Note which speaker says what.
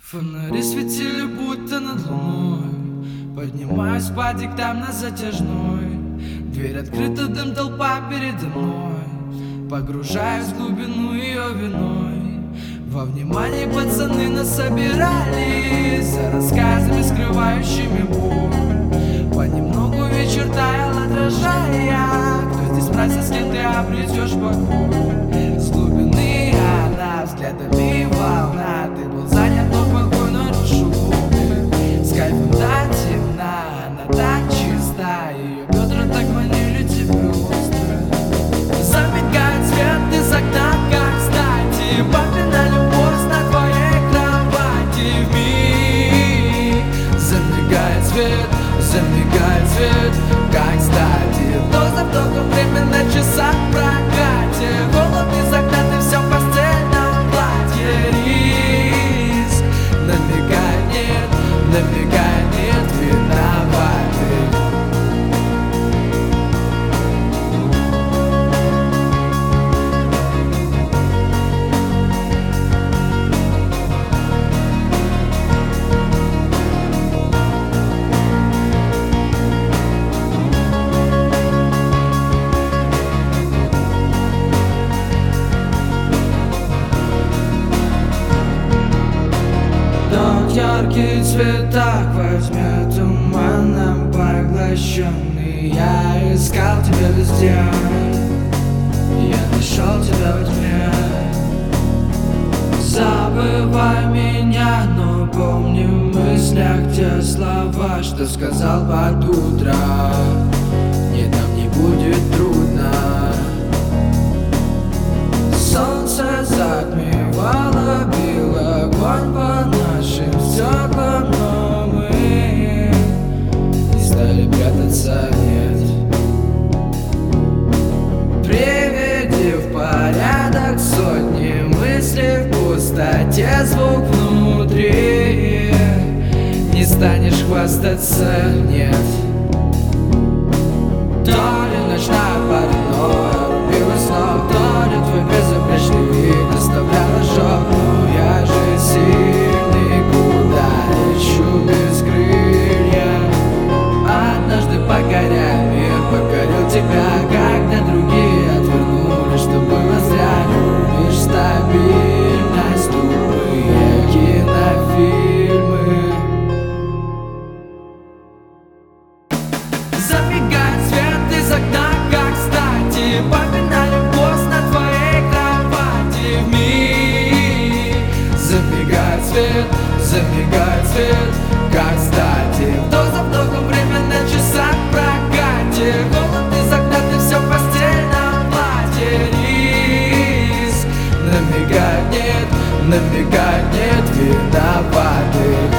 Speaker 1: Фонари светили будто над луной. Поднимаюсь по диктам на затяжной. Дверь открыта, дым, толпа передо мной. Погружаюсь в глубину ее виной. Во внимании пацаны нас собирались за рассказами, скрывающими боль. Понемногу вечер таял, отражая, кто здесь мразь, с кем ты обретешь покой. С глубины она взглядами волна. Ты был занят, но покой нарушил глубины. С кайфом до темна, она так чиста. Ее бедра так манили тебе остро. Замигает свет из окна, как кстати. Папина любовь на твоей кровати. Вмиг замигает свет, как кстати. Вдох за вдохом время на часах в прокате. Голод из окна, ты все в постельном платье. Риск намекает, нет виноватых. Яркий цветок возьмет туманом поглощенный. Я искал тебя везде, я нашел тебя во тьме. Забывай меня, но помни в мыслях те слова, что сказал под утро. Нет, нам не будет трудно. Солнце затмевало, бил огонь по нашим стеклам, но мы не стали прятаться, нет. Приведи в порядок сотни мыслей в пустоте, звук внутри. Не станешь хвастаться, нет. То ли ночная паранойя рубила снова, то ли твой безупречный вид оставлял ожог. Но я же сильный, куда лечу без крылья. Однажды покоряя мир, покорил тебя, когда другие отвернули, что было зря. Любишь стабильность, тупые кинофильмы. Забегает свет из окна, как кстати. Папина любовь на твоей кровати. Вмиг забегает свет, как кстати. Вдох за вдохом время на часах в прокате. Голод из окна, ты все в постельном платье. Риск намекает, нет виноватых.